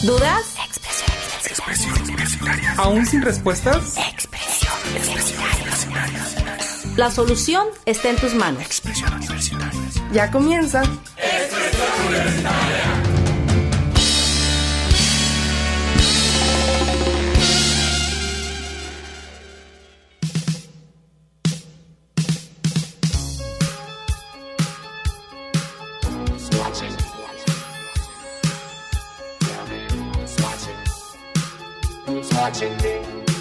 ¿Dudas? Expresión universitaria. ¿Aún sin respuestas? Expresión universitaria. La solución está en tus manos. Expresión universitaria. Ya comienza. Expresión universitaria. Watching me.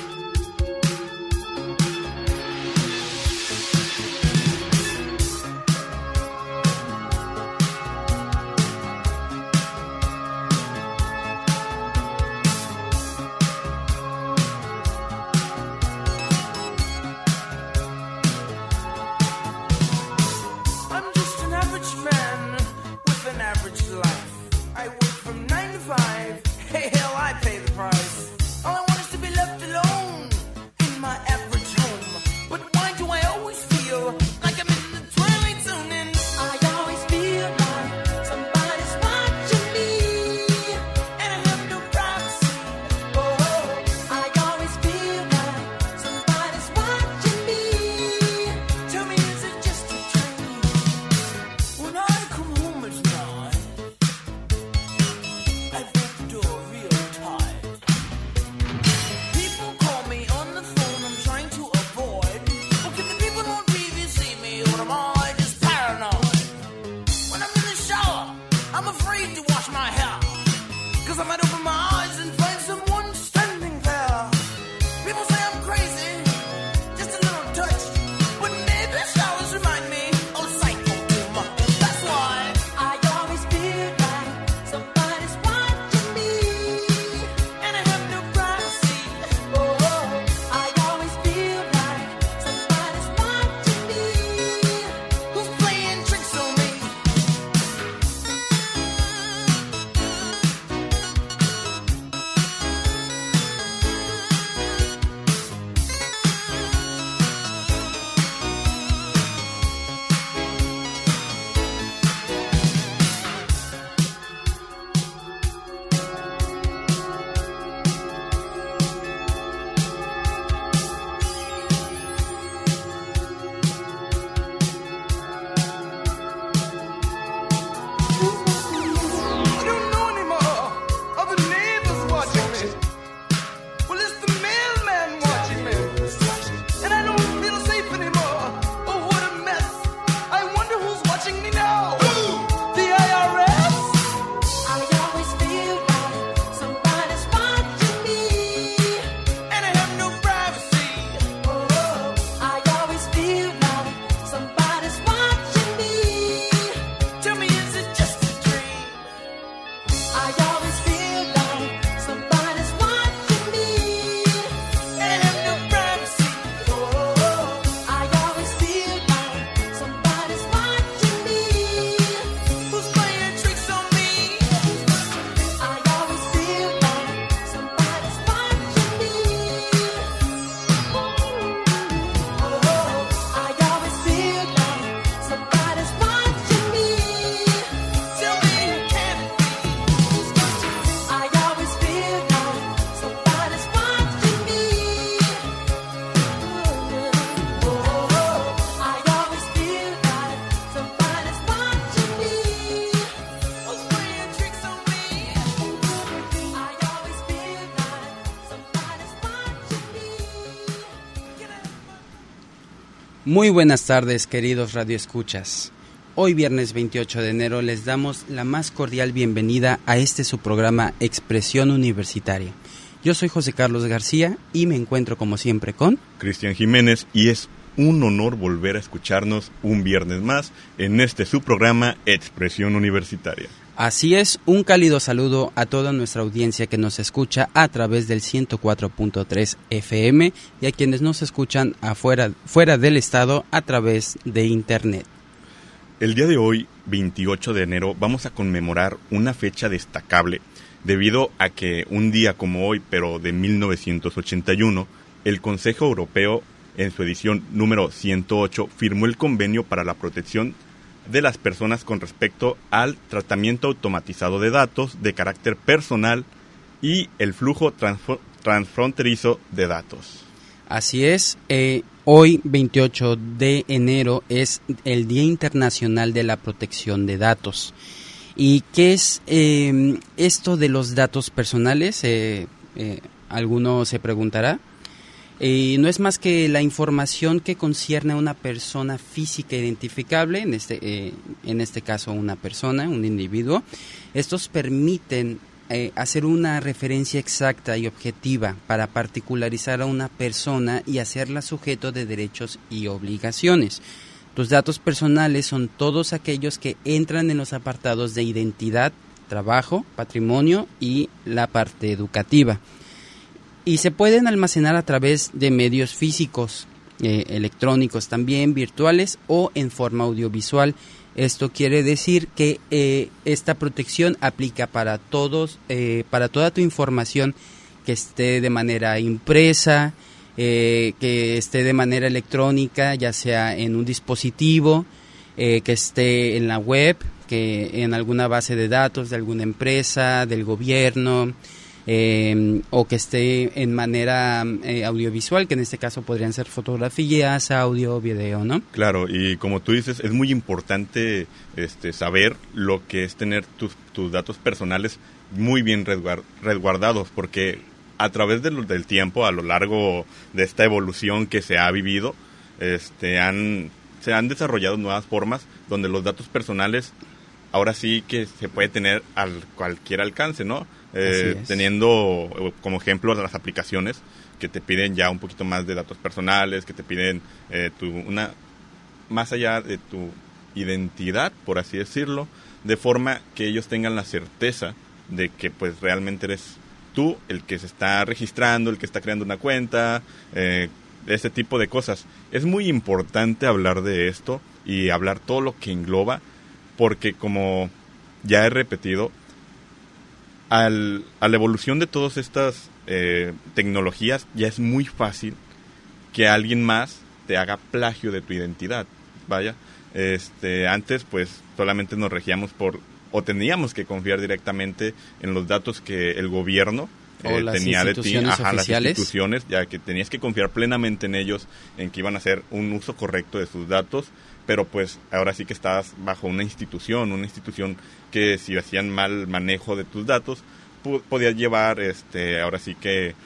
I'm just an average man with an average life. I work from 9 to 5. Hey, hell, I pay the price. All I want is to be left alone in my average home. But why do I always feel like I'm in the twilight zone? And I always feel like somebody's watching me, and I have no privacy. Oh, I always feel like somebody's watching me. Tell me, is it just a dream? When I come home at night, I break the door real tight. People call me on the phone, I'm trying to avoid. Well, can the people on TV see me, or am I just paranoid? When I'm in the shower, I'm afraid to wash my hair, 'cause I might open my eyes and find someone standing there. People say I'm crazy, just a little touch, but maybe showers remind me of psycho too much. That's why I always feel like somebody's watching me, and I have no privacy. Oh, I always feel like somebody's watching me. Who's playing tricks on me? I don't know anymore. Are the neighbors watching me? Well, it's the mailman watching me. And I don't feel safe anymore. Oh, what a mess. I wonder who's watching me now. The IRS? I always feel like somebody's watching me, and I have no privacy. Oh, I always feel like somebody's watching me. Tell me, is it just a dream? I always feel like somebody's watching me, and I have no privacy. Oh, I always feel like somebody's watching me. Who's playing tricks on me? I always feel like somebody's watching me. Oh, I always feel like somebody's watching me. Tell me, can it be? I always feel like somebody's watching me. Oh, I always feel like somebody's watching me. Who's playing tricks on me? I always feel like somebody's watching me. Muy buenas tardes, queridos radioescuchas. Hoy viernes 28 de enero les damos la más cordial bienvenida a su programa Expresión Universitaria. Yo soy José Carlos García y me encuentro como siempre con... Cristian Jiménez, y es un honor volver a escucharnos un viernes más en su programa Expresión Universitaria. Así es, un cálido saludo a toda nuestra audiencia que nos escucha a través del 104.3 FM y a quienes nos escuchan fuera del estado a través de internet. El día de hoy, 28 de enero, vamos a conmemorar una fecha destacable debido a que un día como hoy, pero de 1981, el Consejo Europeo, en su edición número 108, firmó el Convenio para la Protección de las Personas con respecto al tratamiento automatizado de datos de carácter personal y el flujo transfronterizo de datos. Así es, hoy 28 de enero es el Día Internacional de la Protección de Datos. ¿Y qué es esto de los datos personales? Alguno se preguntará. No es más que la información que concierne a una persona física identificable, en este caso una persona, un individuo. Estos permiten hacer una referencia exacta y objetiva para particularizar a una persona y hacerla sujeto de derechos y obligaciones. Tus datos personales son todos aquellos que entran en los apartados de identidad, trabajo, patrimonio y la parte educativa. Y se pueden almacenar a través de medios físicos, electrónicos también, virtuales o en forma audiovisual. Esto quiere decir que esta protección aplica para todos, para toda tu información que esté de manera impresa, que esté de manera electrónica, ya sea en un dispositivo, que esté en la web, que en alguna base de datos de alguna empresa, del gobierno, o que esté en manera audiovisual, que en este caso podrían ser fotografías, audio, video, ¿no? Claro, y como tú dices, es muy importante saber lo que es tener tus datos personales muy bien resguardados, porque a través del tiempo, a lo largo de esta evolución que se ha vivido, se han desarrollado nuevas formas donde los datos personales ahora sí que se puede tener a cualquier alcance, ¿no? Teniendo como ejemplo las aplicaciones que te piden ya un poquito más de datos personales, que te piden más allá de tu identidad, por así decirlo, de forma que ellos tengan la certeza de que pues realmente eres tú el que se está registrando, el que está creando una cuenta, ese tipo de cosas. Es muy importante hablar de esto y hablar todo lo que engloba, porque como ya he repetido, a la evolución de todas estas tecnologías ya es muy fácil que alguien más te haga plagio de tu identidad. Vaya, antes pues solamente nos regíamos o teníamos que confiar directamente en los datos que el gobierno tenía de ti, las instituciones, ya que tenías que confiar plenamente en ellos, en que iban a hacer un uso correcto de sus datos, pero pues ahora sí que estabas bajo una institución que si hacían mal manejo de tus datos, podías llevar ahora sí que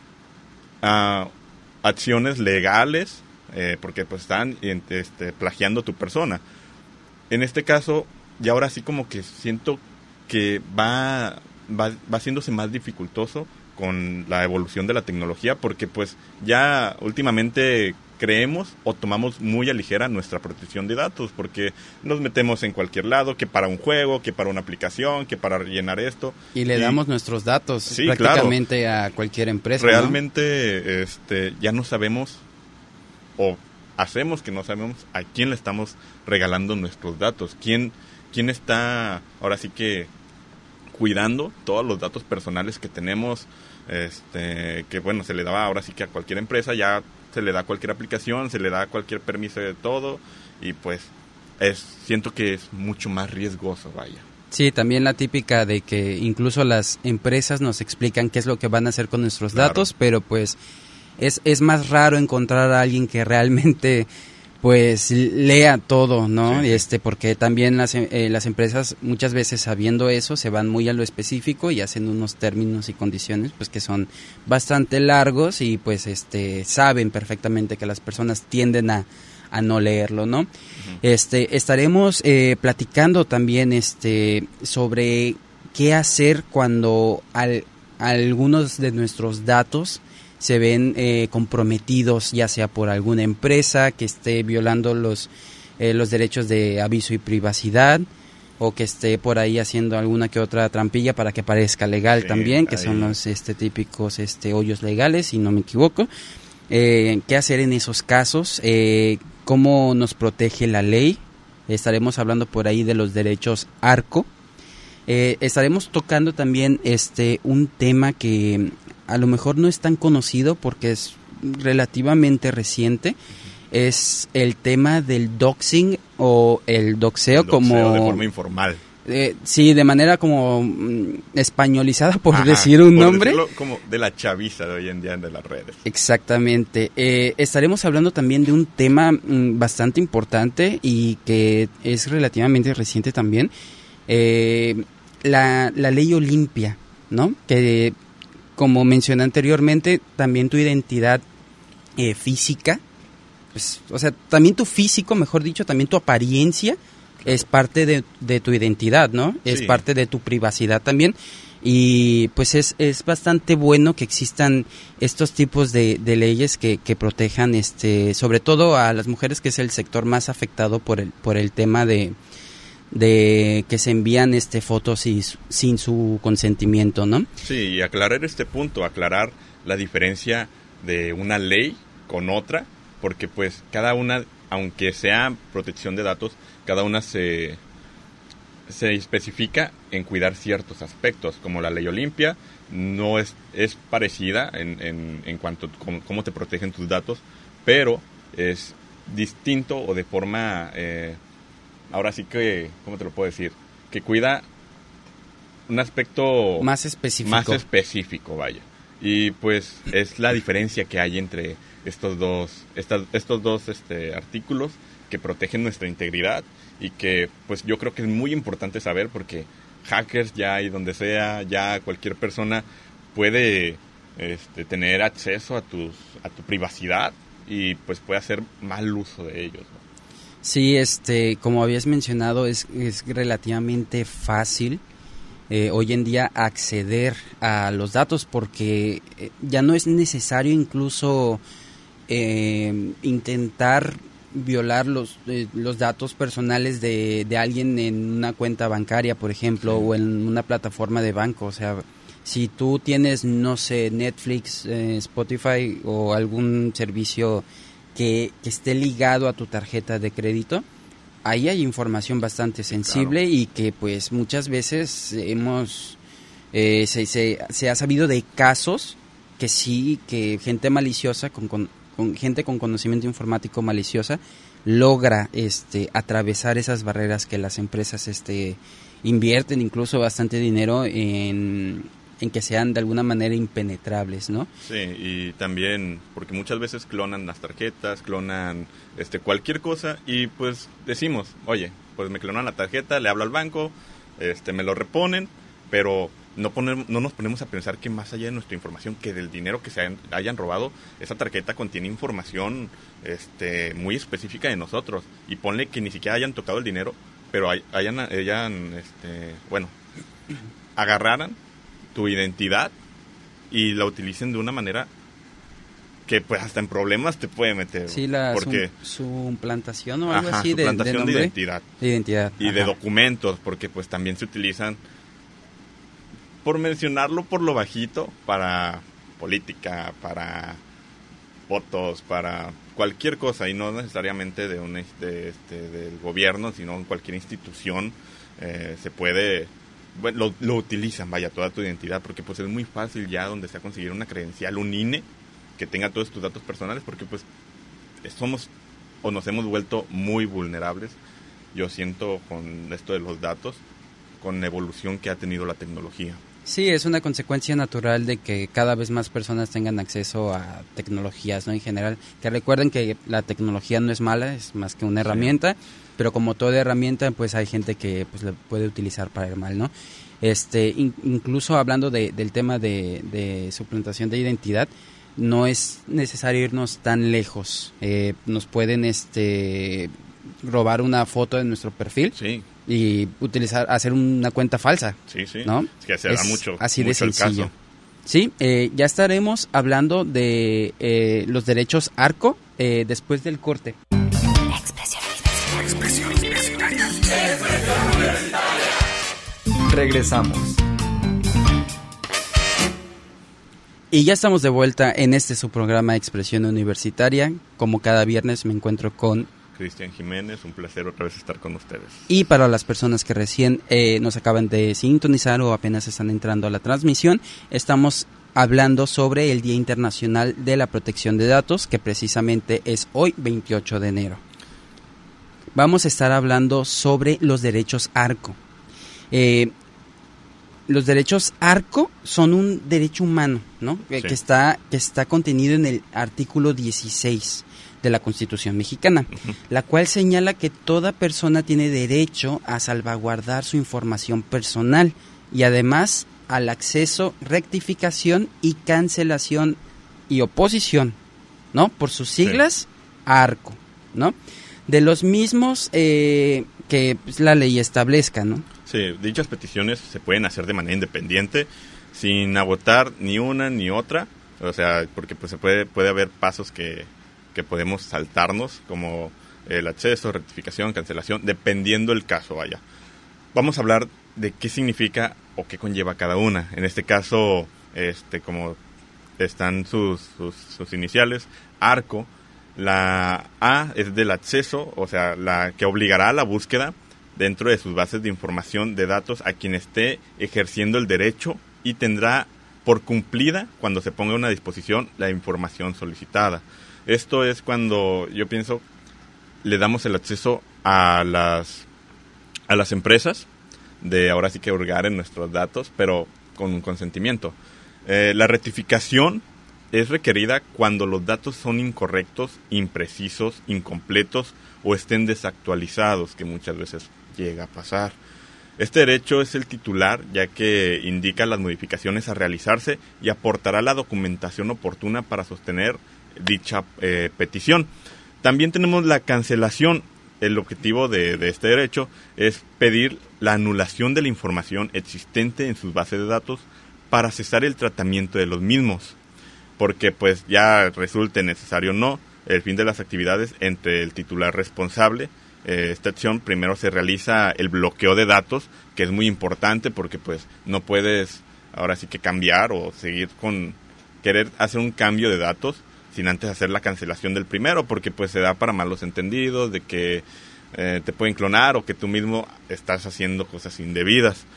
acciones legales, porque pues están plagiando a tu persona. En este caso, ya ahora sí como que siento que va haciéndose más dificultoso con la evolución de la tecnología, porque pues ya últimamente creemos o tomamos muy a ligera nuestra protección de datos, porque nos metemos en cualquier lado, que para un juego, que para una aplicación, que para rellenar esto. Y le damos nuestros datos prácticamente, claro, a cualquier empresa. Realmente, ¿no? Ya no sabemos, o hacemos que no sabemos a quién le estamos regalando nuestros datos, quién está ahora sí que cuidando todos los datos personales que tenemos, que bueno, se le daba ahora sí que a cualquier empresa, ya se le da a cualquier aplicación, se le da cualquier permiso de todo, y pues siento que es mucho más riesgoso, vaya. Sí, también la típica de que incluso las empresas nos explican qué es lo que van a hacer con nuestros datos, pero pues es más raro encontrar a alguien que realmente pues lea todo, ¿no? Sí. Porque también las empresas muchas veces, sabiendo eso, se van muy a lo específico y hacen unos términos y condiciones pues que son bastante largos, y pues saben perfectamente que las personas tienden a no leerlo, ¿no? Uh-huh. Estaremos platicando también sobre qué hacer cuando algunos de nuestros datos se ven comprometidos, ya sea por alguna empresa que esté violando los derechos de aviso y privacidad, o que esté por ahí haciendo alguna que otra trampilla para que parezca legal, también, que son los típicos hoyos legales, si no me equivoco. ¿Qué hacer en esos casos? ¿Cómo nos protege la ley? Estaremos hablando por ahí de los derechos ARCO. Estaremos tocando también un tema que a lo mejor no es tan conocido porque es relativamente reciente. Es el tema del doxing o el doxeo, como de forma informal. Sí, de manera como españolizada, por decir un nombre. Como de la chaviza de hoy en día de las redes. Exactamente. Estaremos hablando también de un tema bastante importante y que es relativamente reciente también. La ley Olimpia, ¿no? Que, como mencioné anteriormente, también tu identidad física, pues, o sea, también tu físico, mejor dicho, también tu apariencia es parte de tu identidad, ¿no? Sí. Es parte de tu privacidad también. Y pues es bastante bueno que existan estos tipos de leyes que protejan sobre todo a las mujeres, que es el sector más afectado por el tema de que se envían fotos sin su consentimiento, ¿no? Sí, y aclarar este punto, aclarar la diferencia de una ley con otra, porque pues cada una, aunque sea protección de datos, cada una se especifica en cuidar ciertos aspectos, como la ley Olimpia no es parecida en cuanto a cómo te protegen tus datos, pero es distinto o de forma, ahora sí que, ¿cómo te lo puedo decir? Que cuida un aspecto más específico, vaya. Y pues es la diferencia que hay entre estos dos artículos que protegen nuestra integridad y que pues yo creo que es muy importante saber, porque hackers ya y donde sea, ya cualquier persona puede tener acceso a tu privacidad y pues puede hacer mal uso de ellos, ¿no? Sí, como habías mencionado, es relativamente fácil hoy en día acceder a los datos, porque ya no es necesario incluso intentar violar los datos personales de alguien en una cuenta bancaria, por ejemplo, sí, o en una plataforma de banco. O sea, si tú tienes, no sé, Netflix, Spotify o algún servicio que esté ligado a tu tarjeta de crédito, ahí hay información bastante sensible, claro, y que pues muchas veces se ha sabido de casos que sí, que gente maliciosa con gente con conocimiento informático maliciosa logra atravesar esas barreras que las empresas invierten incluso bastante dinero en que sean de alguna manera impenetrables, ¿no? Sí, y también porque muchas veces clonan las tarjetas, clonan cualquier cosa, y pues decimos, oye, pues me clonan la tarjeta, le hablo al banco, me lo reponen, pero no nos ponemos a pensar que más allá de nuestra información, que del dinero que se hayan robado, esa tarjeta contiene información muy específica de nosotros, y ponle que ni siquiera hayan tocado el dinero, pero agarraran tu identidad y la utilicen de una manera que pues hasta en problemas te puede meter. Sí, su implantación o algo así, suplantación de identidad. De identidad. Y de documentos, porque pues también se utilizan, por mencionarlo por lo bajito, para política, para fotos, para cualquier cosa, y no necesariamente de del gobierno, sino en cualquier institución se puede, bueno, lo utilizan, vaya, toda tu identidad, porque pues es muy fácil ya donde sea conseguir una credencial, un INE, que tenga todos tus datos personales, porque pues somos o nos hemos vuelto muy vulnerables, yo siento, con esto de los datos, con la evolución que ha tenido la tecnología. Sí, es una consecuencia natural de que cada vez más personas tengan acceso a tecnologías, ¿no? En general, que recuerden que la tecnología no es mala, es más que una herramienta, sí, pero como toda herramienta, pues hay gente que pues la puede utilizar para el mal, ¿no? Incluso hablando del tema de suplantación de identidad, no es necesario irnos tan lejos. Nos pueden robar una foto de nuestro perfil, sí, y hacer una cuenta falsa. Sí, sí. ¿No? Es que se da mucho, así mucho de sencillo. Sí, ya estaremos hablando de los derechos ARCO después del corte. Expresión universitaria. Regresamos. Y ya estamos de vuelta en su programa Expresión Universitaria. Como cada viernes me encuentro con Cristian Jiménez, un placer otra vez estar con ustedes. Y para las personas que recién nos acaban de sintonizar o apenas están entrando a la transmisión, estamos hablando sobre el Día Internacional de la Protección de Datos, que precisamente es hoy, 28 de enero. Vamos a estar hablando sobre los derechos ARCO. Los derechos ARCO son un derecho humano, ¿no? Sí. que está contenido en el artículo 16 de la Constitución mexicana, la cual señala que toda persona tiene derecho a salvaguardar su información personal y además al acceso, rectificación y cancelación y oposición, ¿no? Por sus siglas, ARCO, ¿no? De los mismos que pues, la ley establezca, ¿no? Sí, dichas peticiones se pueden hacer de manera independiente, sin agotar ni una ni otra, o sea, porque pues se puede haber pasos que podemos saltarnos, como el acceso, rectificación, cancelación, dependiendo el caso, vaya. Vamos a hablar de qué significa o qué conlleva cada una. En este caso, como están sus iniciales, ARCO, la A es del acceso, o sea, la que obligará a la búsqueda dentro de sus bases de información de datos a quien esté ejerciendo el derecho y tendrá por cumplida cuando se ponga a una disposición la información solicitada. Esto es cuando, yo pienso, le damos el acceso a las empresas de ahora sí que hurgar en nuestros datos, pero con un consentimiento. La rectificación es requerida cuando los datos son incorrectos, imprecisos, incompletos o estén desactualizados, que muchas veces llega a pasar. Este derecho es el titular, ya que indica las modificaciones a realizarse y aportará la documentación oportuna para sostener dicha petición. También tenemos la cancelación. El objetivo de este derecho es pedir la anulación de la información existente en sus bases de datos para cesar el tratamiento de los mismos, porque pues ya resulte necesario o no el fin de las actividades entre el titular responsable. Esta acción primero se realiza el bloqueo de datos, que es muy importante porque pues no puedes ahora sí que cambiar o seguir con querer hacer un cambio de datos sin antes hacer la cancelación del primero, porque pues se da para malos entendidos de que te pueden clonar o que tú mismo estás haciendo cosas indebidas.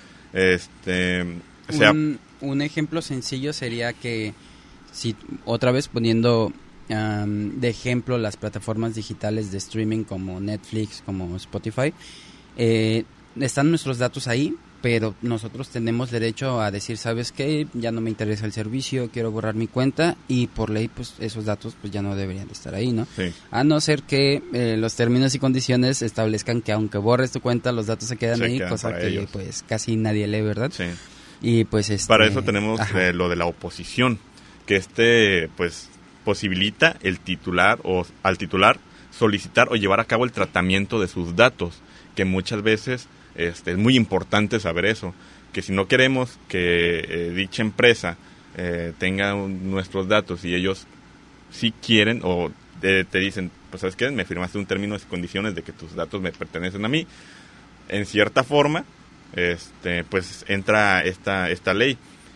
Un ejemplo sencillo sería que, si otra vez poniendo de ejemplo las plataformas digitales de streaming como Netflix, como Spotify, están nuestros datos ahí, pero nosotros tenemos derecho a decir, ¿sabes qué? Ya no me interesa el servicio, quiero borrar mi cuenta, y por ley pues esos datos pues ya no deberían de estar ahí, ¿no? Sí. A no ser que los términos y condiciones establezcan que aunque borres tu cuenta, los datos se quedan ahí, cosa que ellos pues casi nadie lee, ¿verdad? Sí. Y pues para eso tenemos lo de la oposición, que pues posibilita el titular o al titular solicitar o llevar a cabo el tratamiento de sus datos, que muchas veces es muy importante saber eso, que si no queremos que dicha empresa tenga nuestros datos y ellos sí quieren o te dicen, pues ¿sabes qué? Me firmaste un término y condiciones de que tus datos me pertenecen a mí, en cierta forma pues entra esta ley.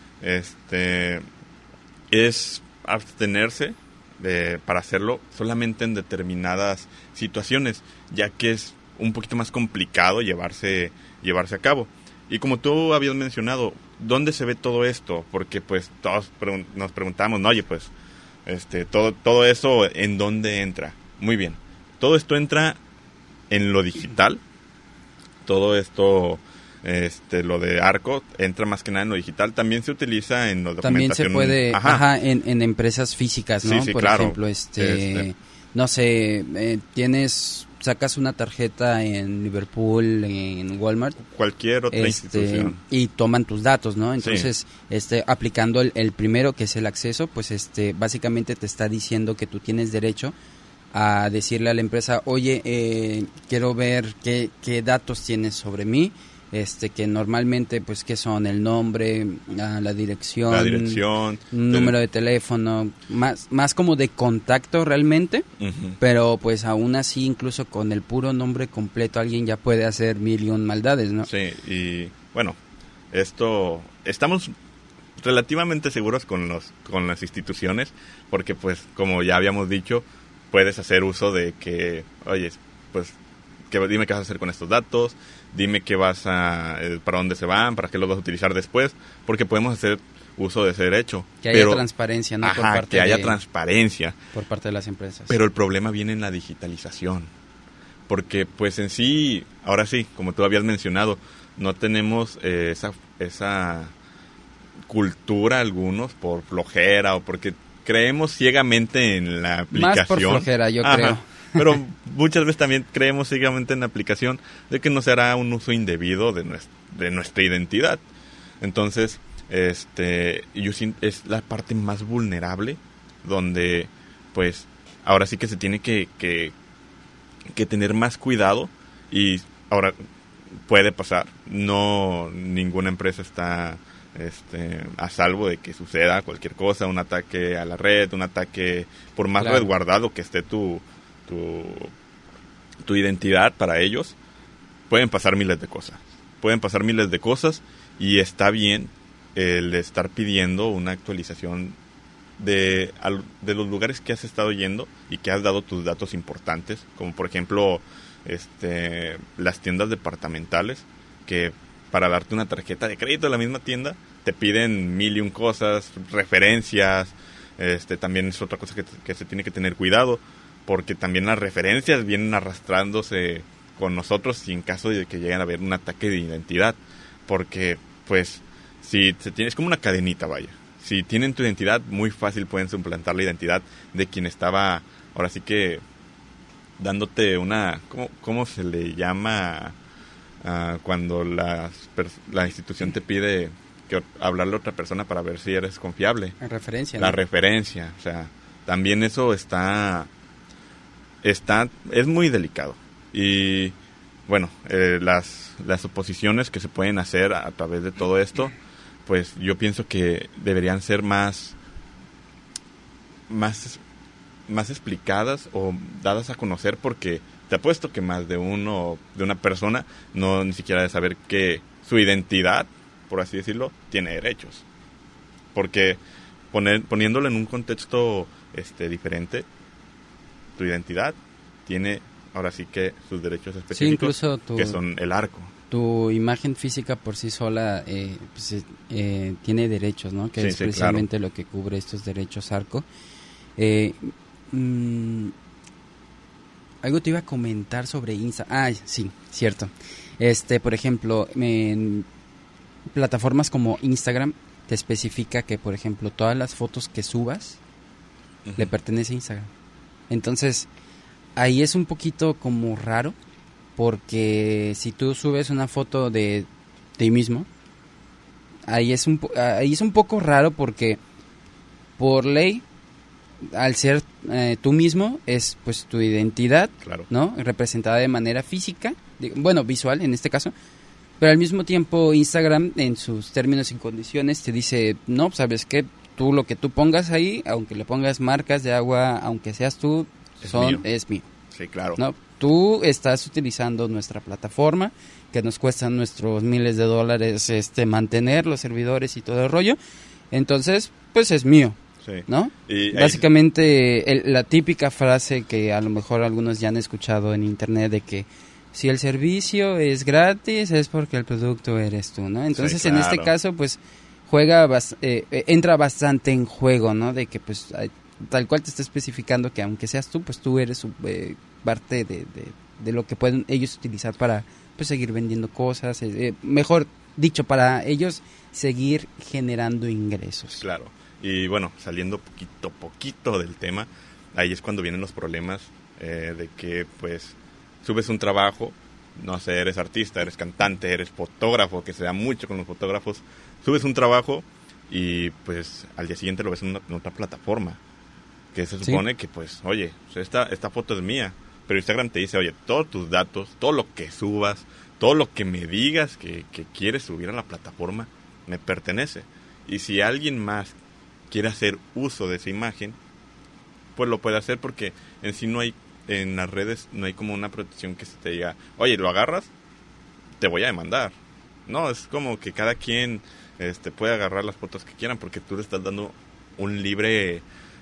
Es abstenerse para hacerlo solamente en determinadas situaciones, ya que es un poquito más complicado llevarse a cabo. Y como tú habías mencionado, ¿dónde se ve todo esto? Porque pues todos nos preguntamos, no, oye, pues todo eso, ¿en dónde entra? Muy bien, todo esto entra en lo digital. Todo esto, lo de ARCO entra más que nada en lo digital. También se utiliza en la documentación. También se puede, en empresas físicas, ¿no? Sí, por claro. ejemplo, no sé, sacas una tarjeta en Liverpool, en Walmart, cualquier otra institución, y toman tus datos, ¿no? Entonces, sí. Aplicando el primero, que es el acceso, pues básicamente te está diciendo que tú tienes derecho a decirle a la empresa, oye, quiero ver qué datos tienes sobre mí, que normalmente, pues, ¿qué son? El nombre, la dirección, número de teléfono, más como de contacto realmente, pero pues aún así, incluso con el puro nombre completo, alguien ya puede hacer 1,000,000 maldades, ¿no? Sí, y bueno, estamos relativamente seguros con las instituciones, porque pues, como ya habíamos dicho, puedes hacer uso de que, oye, pues, dime qué vas a hacer con estos datos, dime qué para dónde se van, para qué los vas a utilizar después, porque podemos hacer uso de ese derecho. Que haya transparencia, ¿no? Transparencia. Por parte de las empresas. Pero el problema viene en la digitalización, porque pues en sí, ahora sí, como tú habías mencionado, no tenemos esa cultura algunos por flojera o porque creemos ciegamente en la aplicación. Más por flojera, yo creo. Pero muchas veces también creemos ciegamente en la aplicación de que no se hará un uso indebido de nuestra identidad. Entonces, es la parte más vulnerable donde, pues, ahora sí que se tiene que tener más cuidado. Y ahora puede pasar, no ninguna empresa está a salvo de que suceda cualquier cosa, un ataque a la red, un ataque, por más resguardado que esté tu identidad para ellos, pueden pasar miles de cosas y está bien el estar pidiendo una actualización de los lugares que has estado yendo y que has dado tus datos importantes, como por ejemplo las tiendas departamentales, que para darte una tarjeta de crédito de la misma tienda te piden 1001 cosas, referencias. También es otra cosa que se tiene que tener cuidado, porque también las referencias vienen arrastrándose con nosotros y en caso de que lleguen a haber un ataque de identidad, porque pues si es como una cadenita, vaya. Si tienen tu identidad, muy fácil pueden suplantar la identidad de quien estaba, ahora sí que dándote una, ¿cómo se le llama cuando la institución te pide que hablarle a otra persona para ver si eres confiable? La referencia. La referencia, o sea, también eso es muy delicado. Y bueno, las oposiciones que se pueden hacer a través de todo esto, pues yo pienso que deberían ser más explicadas o dadas a conocer, porque te apuesto que más de una persona ni siquiera de saber que su identidad, por así decirlo, tiene derechos. Porque poniéndolo en un contexto diferente, tu identidad tiene ahora sí que sus derechos específicos, sí, incluso que son el arco. Tu imagen física por sí sola tiene derechos, ¿no? Que es precisamente lo que cubre estos derechos arco. Algo te iba a comentar sobre Insta. Sí, cierto. Por ejemplo, en plataformas como Instagram te especifica que, por ejemplo, todas las fotos que subas le pertenece a Instagram. Entonces, ahí es un poquito como raro, porque si tú subes una foto de ti mismo, ahí es un poco raro, porque por ley, al ser tú mismo, es pues tu identidad, claro, ¿no? Representada de manera física, visual en este caso, pero al mismo tiempo Instagram en sus términos y condiciones te dice, no, ¿sabes qué? Tú lo que tú pongas ahí, aunque le pongas marcas de agua, aunque seas tú, es mío. Sí, claro. No, tú estás utilizando nuestra plataforma, que nos cuestan nuestros miles de dólares mantener los servidores y todo el rollo. Entonces, pues es mío, sí, ¿no? Y básicamente la típica frase que a lo mejor algunos ya han escuchado en internet de que si el servicio es gratis es porque el producto eres tú, ¿no? Entonces, sí, claro, en este caso, pues entra bastante en juego, ¿no? De que pues tal cual te está especificando que aunque seas tú, pues tú eres parte de lo que pueden ellos utilizar para pues seguir vendiendo cosas, mejor dicho, para ellos seguir generando ingresos. Claro, y bueno, saliendo poquito del tema, ahí es cuando vienen los problemas de que pues subes un trabajo, no sé, eres artista, eres cantante, eres fotógrafo, que se da mucho con los fotógrafos, subes un trabajo y pues al día siguiente lo ves en otra plataforma, que se supone que pues, oye, esta foto es mía, pero Instagram te dice, oye, todos tus datos, todo lo que subas, todo lo que me digas que quieres subir a la plataforma, me pertenece. Y si alguien más quiere hacer uso de esa imagen, pues lo puede hacer, porque en sí en las redes no hay como una protección que se te diga, oye, lo agarras, te voy a demandar. No, es como que cada quien puede agarrar las fotos que quieran, porque tú le estás dando un libre,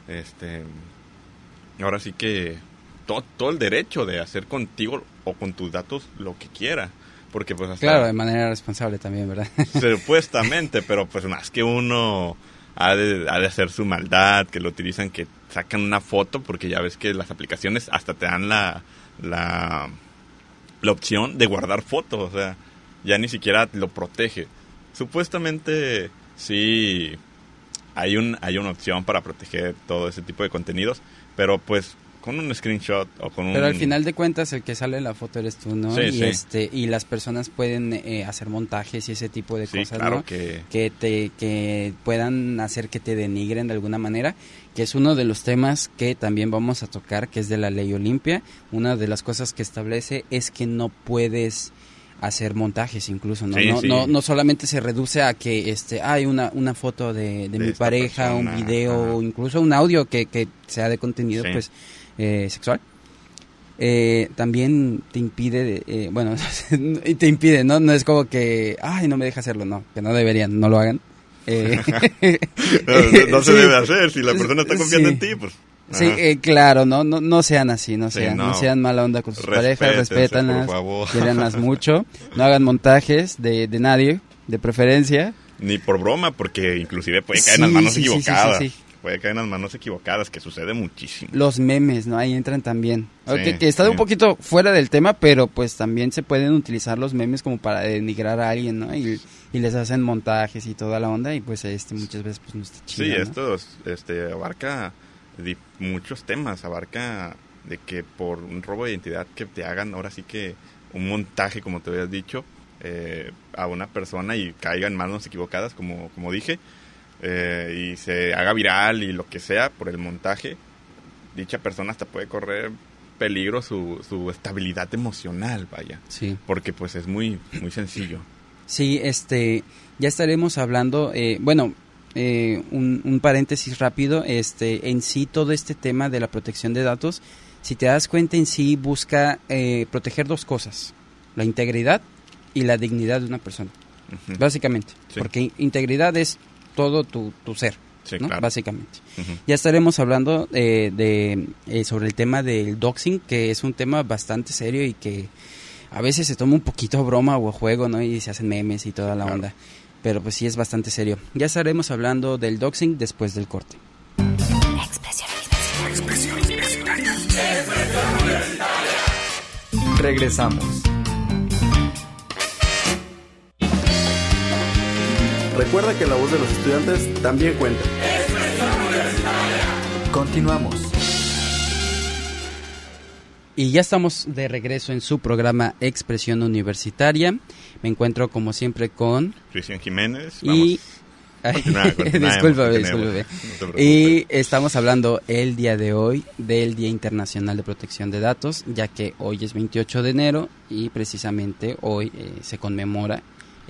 ahora sí que todo el derecho de hacer contigo o con tus datos lo que quiera, porque pues hasta, claro, de manera responsable también, ¿verdad? Supuestamente, pero pues más que uno ha de hacer su maldad, que lo utilizan, que sacan una foto, porque ya ves que las aplicaciones hasta te dan la opción de guardar fotos, o sea, ya ni siquiera lo protege. Supuestamente sí hay una opción para proteger todo ese tipo de contenidos, pero pues con un screenshot o con un... Pero al final de cuentas el que sale en la foto eres tú, ¿no? Sí, y sí. Y las personas pueden hacer montajes y ese tipo de cosas, claro, ¿no? Que puedan hacer que te denigren de alguna manera, que es uno de los temas que también vamos a tocar, que es de la ley Olimpia. Una de las cosas que establece es que no puedes hacer montajes incluso, ¿no? Sí, sí. No solamente se reduce a que hay una foto de mi pareja, persona, un video, o incluso un audio que sea de contenido, sí, pues sexual. También te impide, te impide, ¿no? No es como que, no me deja hacerlo, no, que no deberían, no lo hagan. no se debe hacer, si la persona está confiando en ti, pues... Sí, claro, no sean así, no sean mala onda con sus parejas, respétanlas, quiéranlas mucho, no hagan montajes de nadie, de preferencia. Ni por broma, porque inclusive puede caer en las manos equivocadas. Sí. Puede caer en las manos equivocadas, que sucede muchísimo. Los memes, ¿no? Ahí entran también. Sí, que está un poquito fuera del tema, pero pues también se pueden utilizar los memes como para denigrar a alguien, ¿no? Y les hacen montajes y toda la onda, y pues muchas veces pues no está chido, Sí, ¿no? esto abarca muchos temas, abarca de que por un robo de identidad que te hagan, ahora sí que un montaje, como te habías dicho, a una persona y caiga en manos equivocadas, como dije, y se haga viral y lo que sea por el montaje, dicha persona hasta puede correr peligro su estabilidad emocional, vaya. Sí. Porque pues es muy, muy sencillo. Sí, ya estaremos hablando, un paréntesis rápido, en sí todo este tema de la protección de datos, si te das cuenta en sí busca proteger dos cosas, la integridad y la dignidad de una persona, básicamente, sí. Porque integridad es todo tu ser, sí, ¿no? Claro. Básicamente. Ya estaremos hablando sobre el tema del doxing, que es un tema bastante serio y que a veces se toma un poquito a broma o a juego, ¿no? Y se hacen memes y toda la onda. Pero pues sí es bastante serio. Ya estaremos hablando del doxing después del corte. Expresión universitaria. Regresamos. Recuerda que la voz de los estudiantes también cuenta. Continuamos. Y ya estamos de regreso en su programa Expresión Universitaria. Me encuentro como siempre con... Cristian Jiménez. Y... Discúlpame. No y estamos hablando el día de hoy del Día Internacional de Protección de Datos, ya que hoy es 28 de enero y precisamente hoy se conmemora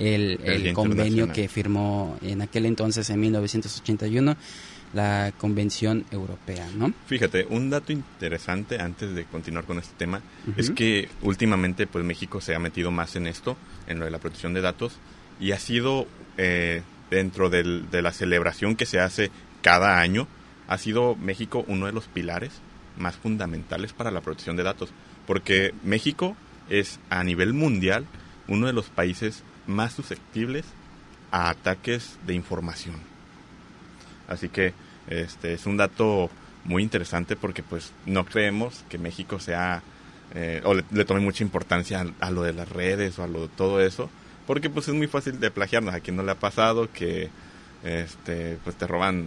el convenio que firmó en aquel entonces, en 1981, la Convención Europea, ¿no? Fíjate, un dato interesante antes de continuar con este tema es que últimamente pues México se ha metido más en esto, en lo de la protección de datos, y ha sido dentro de la celebración que se hace cada año, ha sido México uno de los pilares más fundamentales para la protección de datos, porque México es a nivel mundial uno de los países más susceptibles a ataques de información. Así que es un dato muy interesante porque pues no creemos que México sea o le tome mucha importancia a lo de las redes o a lo de todo eso, porque pues es muy fácil de plagiarnos. A quien no le ha pasado que pues te roban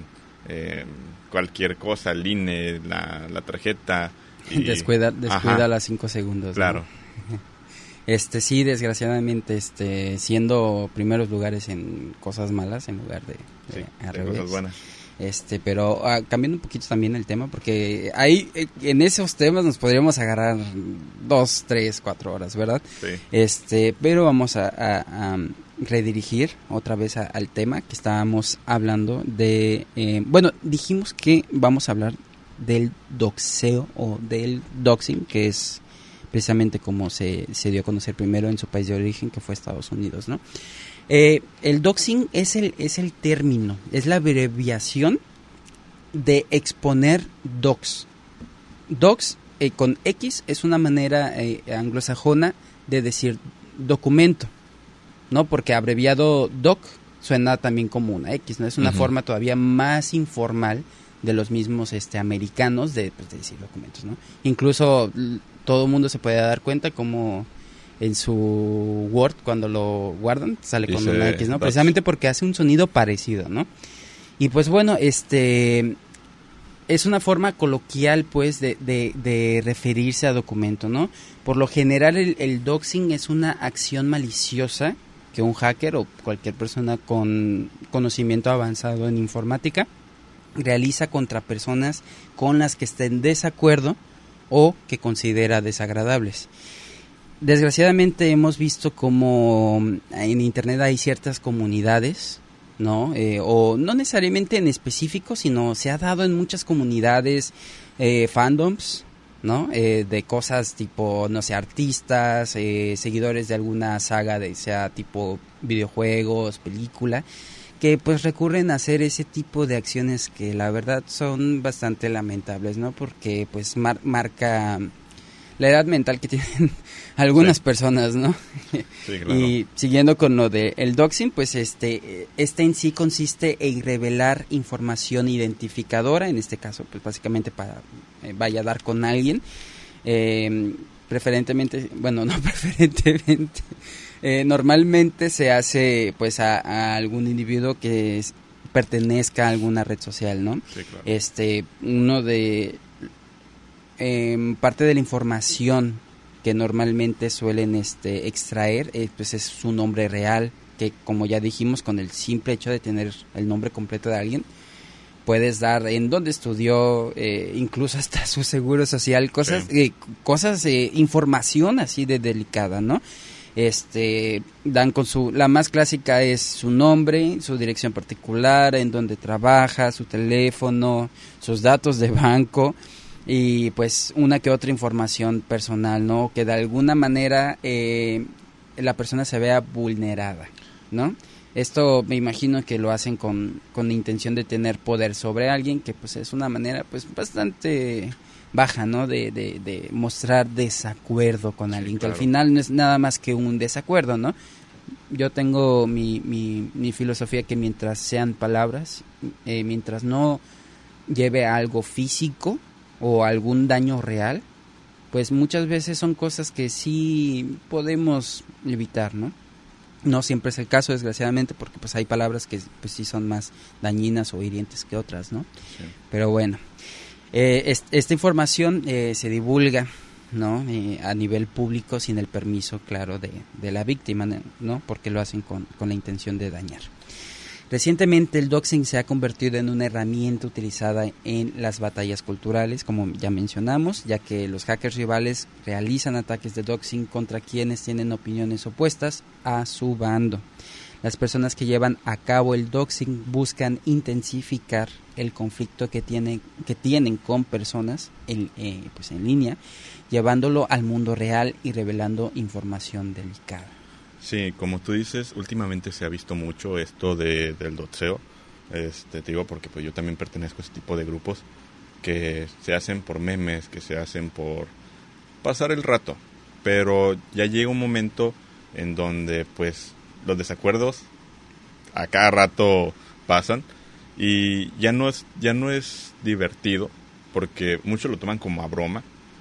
cualquier cosa, el INE, la tarjeta y descuida a las 5 segundos. Claro. ¿No? Sí, desgraciadamente, siendo primeros lugares en cosas malas en lugar de al revés. Cosas buenas. Pero cambiando un poquito también el tema, porque ahí en esos temas nos podríamos agarrar 2, 3, 4 horas, ¿verdad? Sí. Pero vamos a redirigir otra vez al tema que estábamos hablando de, dijimos que vamos a hablar del doxeo o del doxing, que es precisamente como se dio a conocer primero en su país de origen, que fue Estados Unidos, ¿no? El doxing es el término, es la abreviación de exponer docs. Docs con X es una manera anglosajona de decir documento, ¿no? Porque abreviado doc suena también como una X, ¿no? Es una forma todavía más informal de los mismos americanos de decir documentos, ¿no? Incluso todo el mundo se puede dar cuenta como en su Word, cuando lo guardan, sale con una X, ¿no? Docs. Precisamente porque hace un sonido parecido, ¿no? Y pues bueno, es una forma coloquial, pues, de referirse a documento, ¿no? Por lo general, el doxing es una acción maliciosa que un hacker o cualquier persona con conocimiento avanzado en informática realiza contra personas con las que esté en desacuerdo o que considera desagradables. Desgraciadamente hemos visto como en internet hay ciertas comunidades, ¿no? O no necesariamente en específico, sino se ha dado en muchas comunidades fandoms, ¿no? De cosas tipo, no sé, artistas, seguidores de alguna saga, sea tipo videojuegos, película, que pues recurren a hacer ese tipo de acciones que la verdad son bastante lamentables, ¿no? Porque pues marca la edad mental que tienen algunas personas, ¿no? Sí, claro. Y siguiendo con lo de el doxing, pues este en sí consiste en revelar información identificadora, en este caso pues básicamente para vaya a dar con alguien, preferentemente, bueno, no preferentemente, normalmente se hace pues a algún individuo que pertenezca a alguna red social, ¿no? Sí, claro. Uno de parte de la información que normalmente suelen extraer, pues es su nombre real, que como ya dijimos, con el simple hecho de tener el nombre completo de alguien, puedes dar en dónde estudió, incluso hasta su seguro social, cosas, sí. Información así de delicada, ¿no? Dan con la más clásica es su nombre, su dirección particular, en dónde trabaja, su teléfono, sus datos de banco y pues una que otra información personal, ¿no? Que de alguna manera la persona se vea vulnerada, ¿no? Esto me imagino que lo hacen con la intención de tener poder sobre alguien, que pues es una manera pues bastante baja, ¿no? De mostrar desacuerdo con alguien, claro. Que al final no es nada más que un desacuerdo, ¿no? Yo tengo mi filosofía que mientras sean palabras, mientras no lleve a algo físico o algún daño real, pues muchas veces son cosas que sí podemos evitar, ¿no? No siempre es el caso, desgraciadamente, porque pues hay palabras que pues sí son más dañinas o hirientes que otras, ¿no? Sí. Pero bueno, esta información se divulga, ¿no? A nivel público sin el permiso, claro, de la víctima, ¿no? Porque lo hacen con la intención de dañar. Recientemente el doxing se ha convertido en una herramienta utilizada en las batallas culturales, como ya mencionamos, ya que los hackers rivales realizan ataques de doxing contra quienes tienen opiniones opuestas a su bando. Las personas que llevan a cabo el doxing buscan intensificar el conflicto que tienen con personas pues en línea, llevándolo al mundo real y revelando información delicada. Sí, como tú dices, últimamente se ha visto mucho esto del doxeo. Te digo porque pues yo también pertenezco a este tipo de grupos que se hacen por memes, que se hacen por pasar el rato. Pero ya llega un momento en donde pues los desacuerdos a cada rato pasan y ya no es divertido porque muchos lo toman como a broma.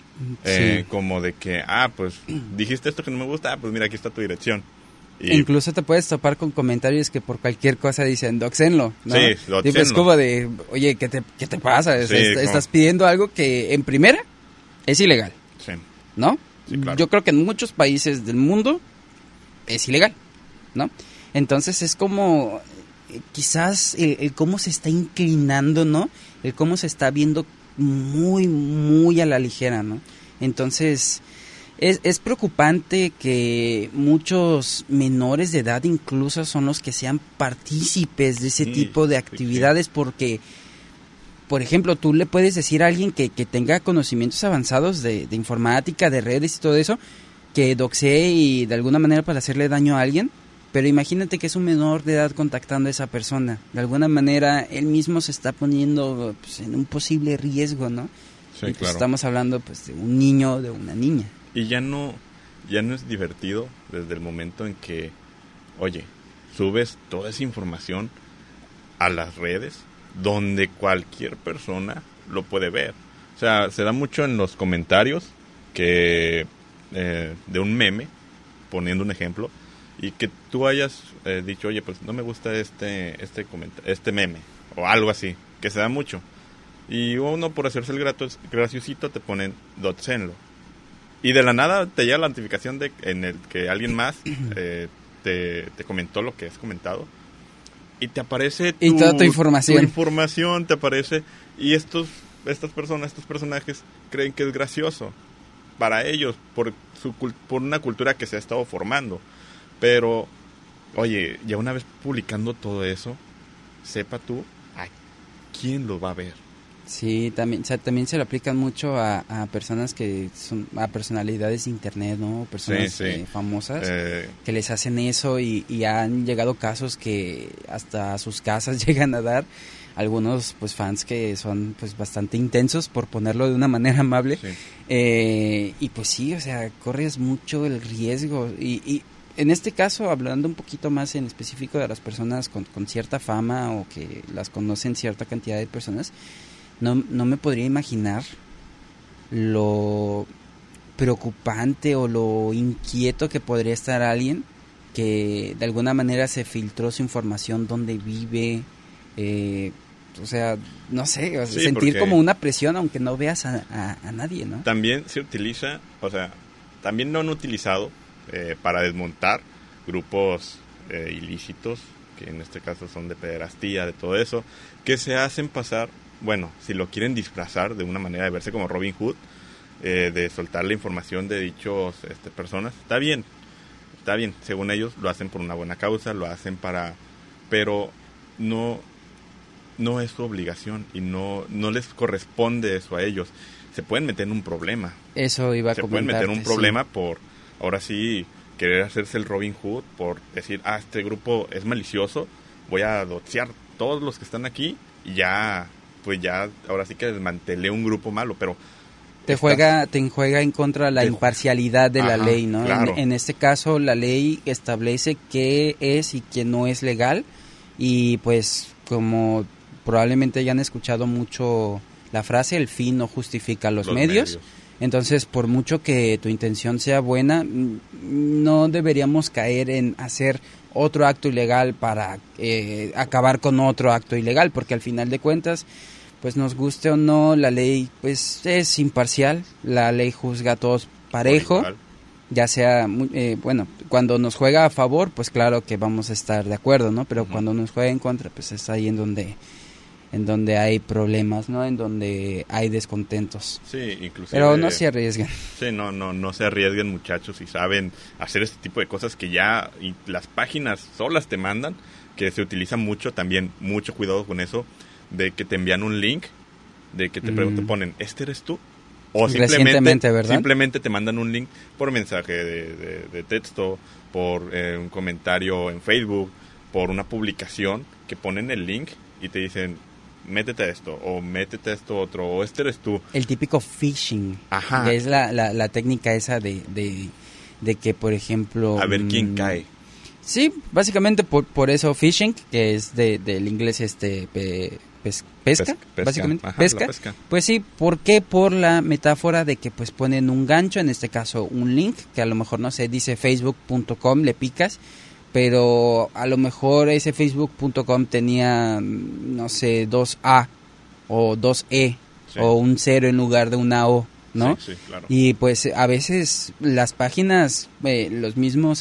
Sí. Como de que, pues dijiste esto que no me gusta, pues mira, aquí está tu dirección. Y incluso te puedes topar con comentarios que por cualquier cosa dicen, doxenlo, ¿no? Sí, doxenlo. Tipo, es como de, oye, ¿qué te pasa? Sí, estás pidiendo algo que en primera es ilegal, sí. ¿no? Sí, claro. Yo creo que en muchos países del mundo es ilegal, ¿no? Entonces es como, quizás el cómo se está inclinando, ¿no? El cómo se está viendo muy, muy a la ligera, ¿no? Entonces es preocupante que muchos menores de edad incluso son los que sean partícipes de ese tipo de actividades, porque, por ejemplo, tú le puedes decir a alguien que tenga conocimientos avanzados de informática, de redes y todo eso, que doxee y de alguna manera para hacerle daño a alguien, pero imagínate que es un menor de edad contactando a esa persona. De alguna manera él mismo se está poniendo pues, en un posible riesgo, ¿no? Sí, y pues claro. Estamos hablando pues de un niño o de una niña. Y ya no es divertido desde el momento en que, oye, subes toda esa información a las redes donde cualquier persona lo puede ver. O sea, se da mucho en los comentarios que de un meme poniendo un ejemplo, y que tú hayas dicho, oye, pues no me gusta este meme, o algo así, que se da mucho. Y uno, por hacerse el graciosito, te ponen .zenlo. Y de la nada te llega la notificación en el que alguien más te comentó lo que has comentado. Y te aparece toda tu información. Tu información te aparece. Y estas personas, estos personajes, creen que es gracioso para ellos, por una cultura que se ha estado formando. Pero, oye, ya una vez publicando todo eso, sepa tú a quién lo va a ver. Sí, también se lo aplican mucho a personas que son, a personalidades de internet, ¿no? Personas famosas que les hacen eso y han llegado casos que hasta a sus casas llegan a dar. Algunos pues fans que son pues bastante intensos, por ponerlo de una manera amable. Sí. Y pues sí, o sea, corres mucho el riesgo. Y en este caso, hablando un poquito más en específico de las personas con cierta fama o que las conocen cierta cantidad de personas, no me podría imaginar lo preocupante o lo inquieto que podría estar alguien que de alguna manera se filtró su información, dónde vive, o sea, no sé, o sea, sí, sentir como una presión aunque no veas a nadie, ¿no? También se utiliza, o sea, también lo han utilizado para desmontar grupos ilícitos, que en este caso son de pederastía, de todo eso, que se hacen pasar, bueno, si lo quieren disfrazar de una manera de verse como Robin Hood, de soltar la información de dichos personas, está bien, según ellos lo hacen por una buena causa, lo hacen pero no es su obligación y no les corresponde eso a ellos. Se pueden meter en un problema. Eso iba a comentarte. Se pueden meter en un problema por, ahora sí, querer hacerse el Robin Hood, por decir, este grupo es malicioso, voy a doxear todos los que están aquí y ya, ahora sí que desmantelé un grupo malo, pero te juega en contra la imparcialidad de la ley, ¿no? Claro. En este caso, la ley establece qué es y qué no es legal, y pues como probablemente hayan escuchado mucho la frase, el fin no justifica los medios. Entonces, por mucho que tu intención sea buena, no deberíamos caer en hacer otro acto ilegal para acabar con otro acto ilegal, porque al final de cuentas, pues nos guste o no, la ley pues es imparcial, la ley juzga a todos parejo, ya sea, bueno, cuando nos juega a favor, pues claro que vamos a estar de acuerdo, ¿no? Pero cuando nos juega en contra, pues es ahí en donde hay problemas, ¿no? En donde hay descontentos. Sí, inclusive. Pero no se arriesguen. Sí, no se arriesguen, muchachos, si saben hacer este tipo de cosas que ya y las páginas solas te mandan, que se utiliza mucho, también mucho cuidado con eso, de que te envían un link, de que te ponen, ¿este eres tú? O simplemente te mandan un link por mensaje de texto, por un comentario en Facebook, por una publicación, que ponen el link y te dicen, métete a esto, o métete a esto otro, o este eres tú. El típico phishing. Ajá. Es la técnica esa de que, por ejemplo... A ver quién cae. Sí, básicamente por eso phishing, que es del inglés pesca, básicamente. Ajá, pesca. Pesca. Pues sí, ¿por qué? Por la metáfora de que pues ponen un gancho, en este caso un link, que a lo mejor, no sé, dice facebook.com, le picas, pero a lo mejor ese facebook.com tenía, no sé, 2A o 2E, sí, o un 0 en lugar de una O, ¿no? Sí, claro. Y pues a veces las páginas, los mismos,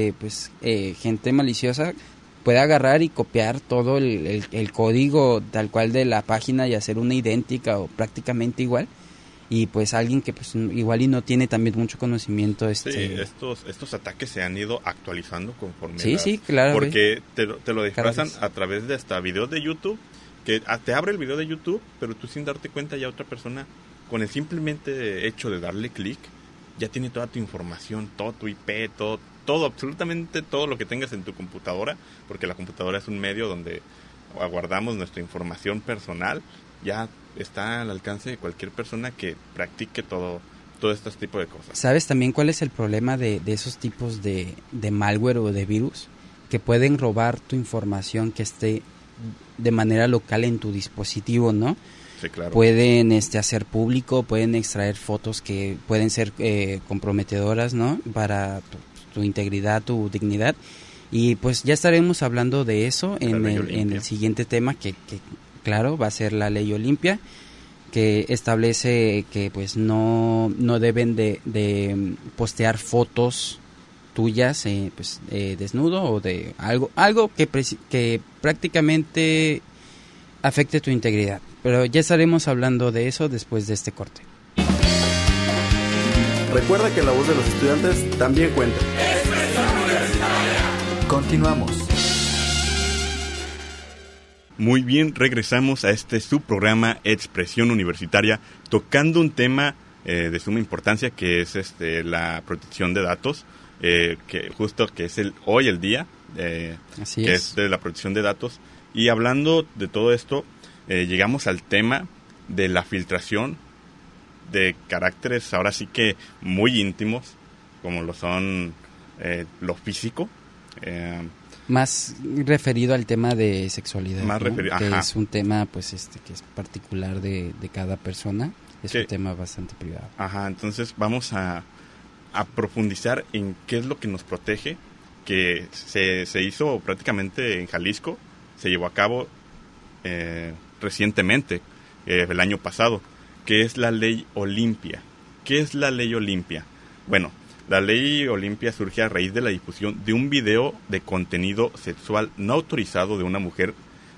gente maliciosa puede agarrar y copiar todo el código tal cual de la página y hacer una idéntica o prácticamente igual. Y pues alguien que pues igual y no tiene también mucho conocimiento. Sí, estos ataques se han ido actualizando conforme. Sí, claro. Porque te lo disfrazan a través de hasta videos de YouTube, que te abre el video de YouTube, pero tú sin darte cuenta ya otra persona, con el simplemente hecho de darle clic, ya tiene toda tu información, todo tu IP, todo, absolutamente todo lo que tengas en tu computadora, porque la computadora es un medio donde guardamos nuestra información personal, ya está al alcance de cualquier persona que practique todo este tipo de cosas. ¿Sabes también cuál es el problema de esos tipos de malware o de virus? Que pueden robar tu información que esté de manera local en tu dispositivo, ¿no? Sí, claro. Pueden hacer público, pueden extraer fotos que pueden ser comprometedoras, ¿no? Para tu integridad, tu dignidad. Y pues ya estaremos hablando de eso en el siguiente tema que claro, va a ser la ley Olimpia, que establece que pues no deben de postear fotos tuyas desnudo o de algo que prácticamente afecte tu integridad. Pero ya estaremos hablando de eso después de este corte. Recuerda que la voz de los estudiantes también cuenta. Continuamos. Muy bien, regresamos a este subprograma Expresión Universitaria, tocando un tema de suma importancia que es la protección de datos, que es hoy el día, que es de la protección de datos. Y hablando de todo esto, llegamos al tema de la filtración de caracteres ahora sí que muy íntimos, como lo son lo físico. Más referido al tema de sexualidad, más ¿no? Que es un tema que es particular de cada persona, es un tema bastante privado. Ajá, entonces vamos a profundizar en qué es lo que nos protege, que se hizo prácticamente en Jalisco, se llevó a cabo recientemente, el año pasado, que es la ley Olimpia. ¿Qué es la ley Olimpia? Bueno, la ley Olimpia surge a raíz de la difusión de un video de contenido sexual no autorizado de una mujer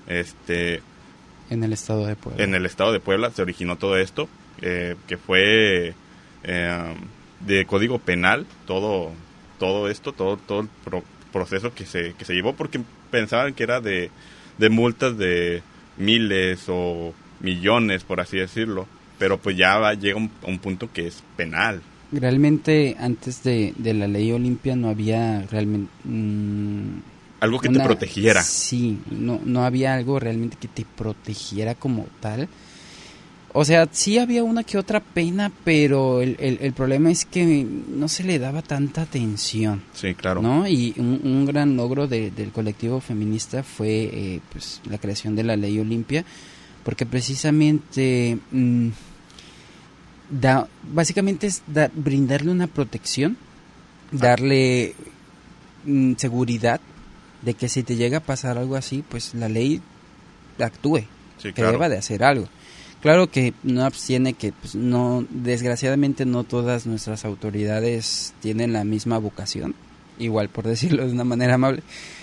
en el estado de Puebla. En el estado de Puebla se originó todo esto, que fue de código penal, todo el proceso que se llevó, porque pensaban que era de multas de miles o millones, por así decirlo, pero pues ya llega un punto que es penal. Realmente antes de la ley Olimpia no había realmente algo que te protegiera. Sí, no había algo realmente que te protegiera como tal. O sea, sí había una que otra pena, pero el problema es que no se le daba tanta atención. Sí, claro. ¿No? Y un gran logro del colectivo feminista fue la creación de la ley Olimpia, porque precisamente básicamente es brindarle una protección, darle seguridad de que si te llega a pasar algo así, pues la ley actúe, sí, que claro. deba de hacer algo. Claro que no abstiene que desgraciadamente no todas nuestras autoridades tienen la misma vocación, igual por decirlo de una manera amable,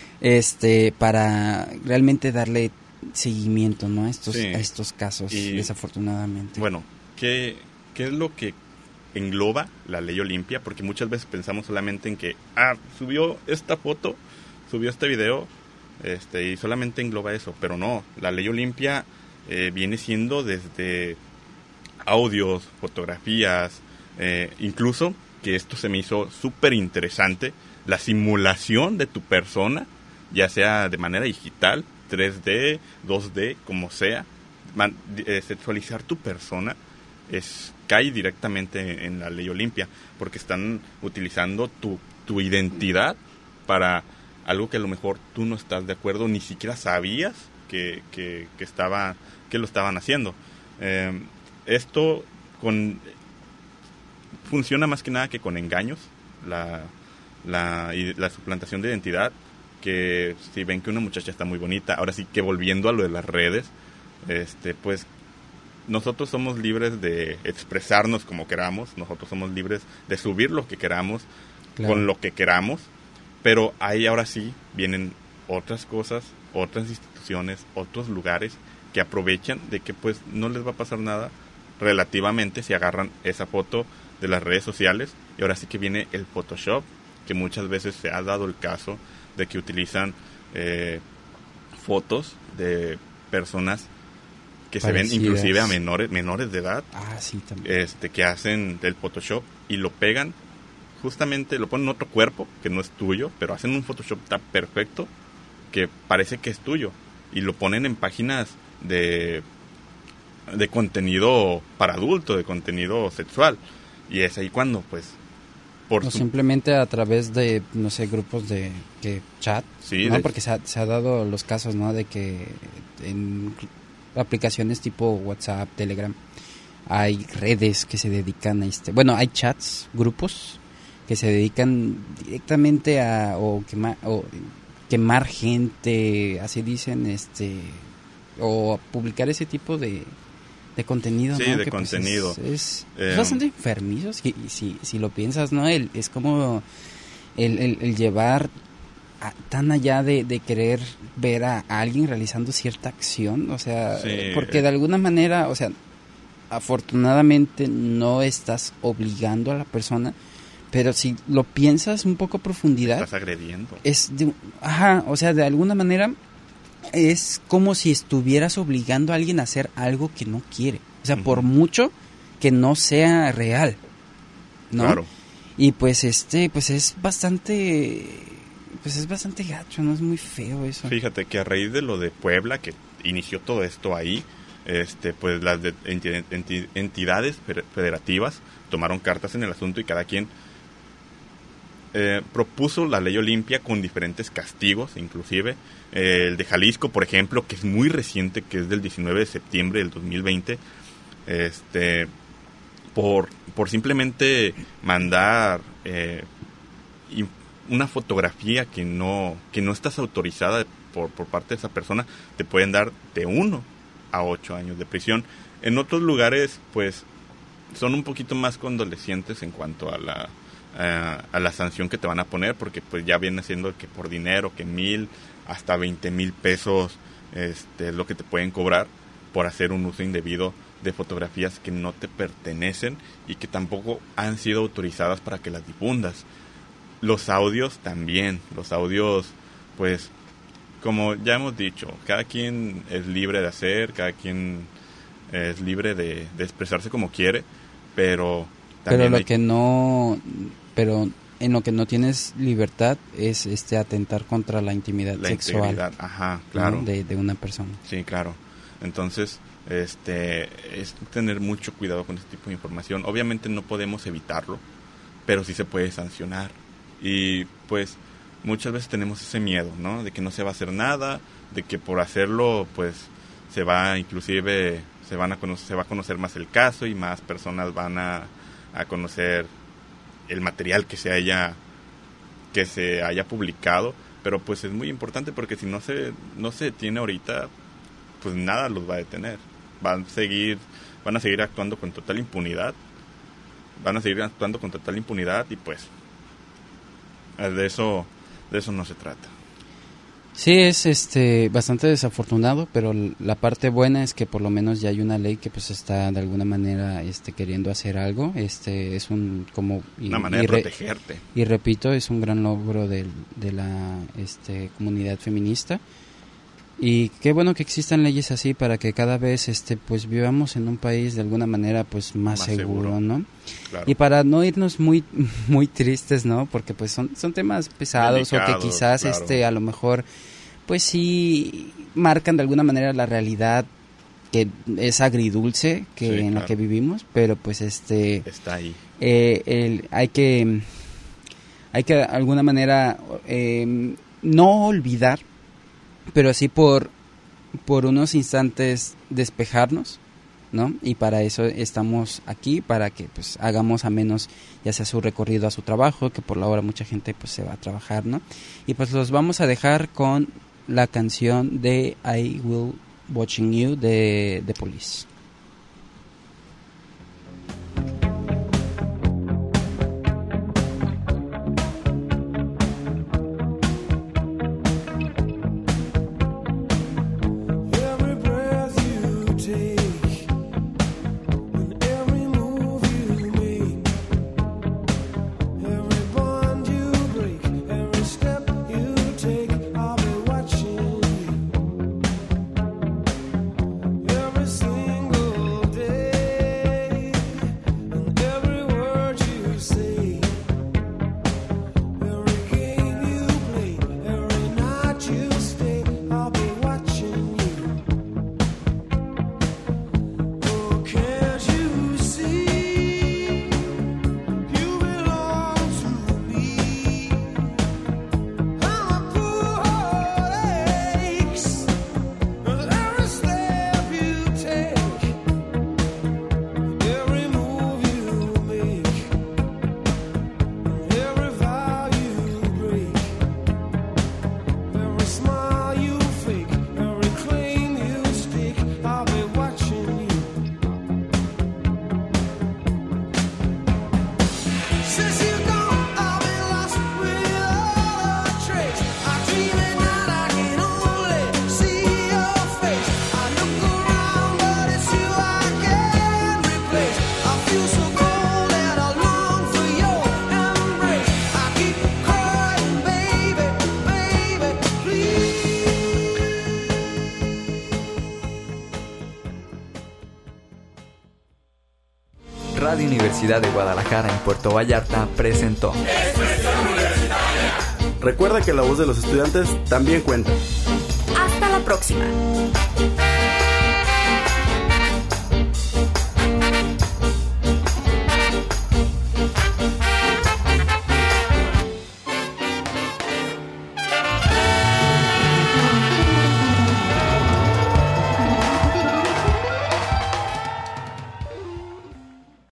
para realmente darle seguimiento, ¿no? a estos casos, desafortunadamente. Bueno, ¿qué es lo que engloba la ley Olimpia? Porque muchas veces pensamos solamente en que subió esta foto, subió este video, y solamente engloba eso, pero no, la ley Olimpia viene siendo desde audios, fotografías, incluso, que esto se me hizo súper interesante, la simulación de tu persona, ya sea de manera digital, 3D, 2D, como sea, sexualizar tu persona cae directamente en la ley Olimpia, porque están utilizando tu identidad para algo que a lo mejor tú no estás de acuerdo, ni siquiera sabías que lo estaban haciendo. Esto funciona más que nada que con engaños, la suplantación de identidad, que si ven que una muchacha está muy bonita, ahora sí que volviendo a lo de las redes, pues nosotros somos libres de expresarnos como queramos, nosotros somos libres de subir lo que queramos, claro, con lo que queramos, pero ahí ahora sí vienen otras cosas, otras instituciones, otros lugares que aprovechan de que pues no les va a pasar nada relativamente si agarran esa foto de las redes sociales. Y ahora sí que viene el Photoshop, que muchas veces se ha dado el caso de que utilizan fotos de personas que parecidas, se ven inclusive a menores de edad, sí, también, que hacen del Photoshop y lo pegan, justamente lo ponen en otro cuerpo que no es tuyo, pero hacen un Photoshop tan perfecto que parece que es tuyo, y lo ponen en páginas de contenido para adulto, de contenido sexual, y es ahí cuando pues simplemente a través de, no sé, grupos de chat, sí, ¿no? Porque se ha dado los casos, ¿no? De que en aplicaciones tipo WhatsApp, Telegram, hay redes que se dedican a bueno, hay chats, grupos que se dedican directamente a quemar gente, así dicen, o a publicar ese tipo de contenido, sí, ¿no? de que contenido. Pues es bastante enfermizo, si lo piensas, ¿no? Es como el llevar tan allá de querer ver a alguien realizando cierta acción, o sea, sí, porque de alguna manera, o sea, afortunadamente no estás obligando a la persona, pero si lo piensas un poco a profundidad, estás agrediendo. O sea, de alguna manera es como si estuvieras obligando a alguien a hacer algo que no quiere, o sea, por mucho que no sea real, ¿no? Claro. Y pues pues es bastante gacho, no es muy feo eso. Fíjate que a raíz de lo de Puebla, que inició todo esto ahí, pues las entidades federativas tomaron cartas en el asunto y cada quien propuso la ley Olimpia con diferentes castigos, inclusive el de Jalisco, por ejemplo, que es muy reciente, que es del 19 de septiembre del 2020, por simplemente mandar una fotografía que no estás autorizada por parte de esa persona, te pueden dar de 1 a 8 años de prisión. En otros lugares, pues, son un poquito más condolecientes en cuanto a la sanción que te van a poner, porque pues ya viene siendo que por dinero, que 1,000 hasta 20,000 pesos es lo que te pueden cobrar por hacer un uso indebido de fotografías que no te pertenecen y que tampoco han sido autorizadas para que las difundas. Los audios también, pues, como ya hemos dicho, cada quien es libre de hacer, cada quien es libre de expresarse como quiere, pero también pero en lo que no tienes libertad es atentar contra la intimidad sexual. Integridad, ajá, claro. ¿No? de una persona. Sí, claro. Entonces, es tener mucho cuidado con este tipo de información. Obviamente no podemos evitarlo, pero sí se puede sancionar. Y pues muchas veces tenemos ese miedo, ¿no? De que no se va a hacer nada, de que por hacerlo pues se va a conocer más el caso y más personas van a conocer el material que se haya publicado, pero pues es muy importante porque si no se detiene ahorita, pues nada los va a detener. Van a seguir actuando con total impunidad. Y pues de eso no se trata. Sí, es bastante desafortunado, pero la parte buena es que por lo menos ya hay una ley que pues está de alguna manera queriendo hacer algo. Es una manera de protegerte. Y repito, es un gran logro de la comunidad feminista. Y qué bueno que existan leyes así para que cada vez pues vivamos en un país de alguna manera pues más seguro, ¿no? Claro. Y para no irnos muy muy tristes, ¿no? Porque pues son temas pesados, delicados, o que quizás claro. A lo mejor pues sí marcan de alguna manera la realidad que es agridulce en la que vivimos, pero pues está ahí. Hay que de alguna manera no olvidar, pero sí por unos instantes despejarnos, ¿no? Y para eso estamos aquí, para que pues hagamos a menos ya sea su recorrido a su trabajo, que por la hora mucha gente pues se va a trabajar, ¿no? Y pues los vamos a dejar con la canción de I Will Watching You de The Police. Sing Radio Universidad de Guadalajara en Puerto Vallarta presentó Expresión Universitaria. Recuerda que la voz de los estudiantes también cuenta. Hasta la próxima.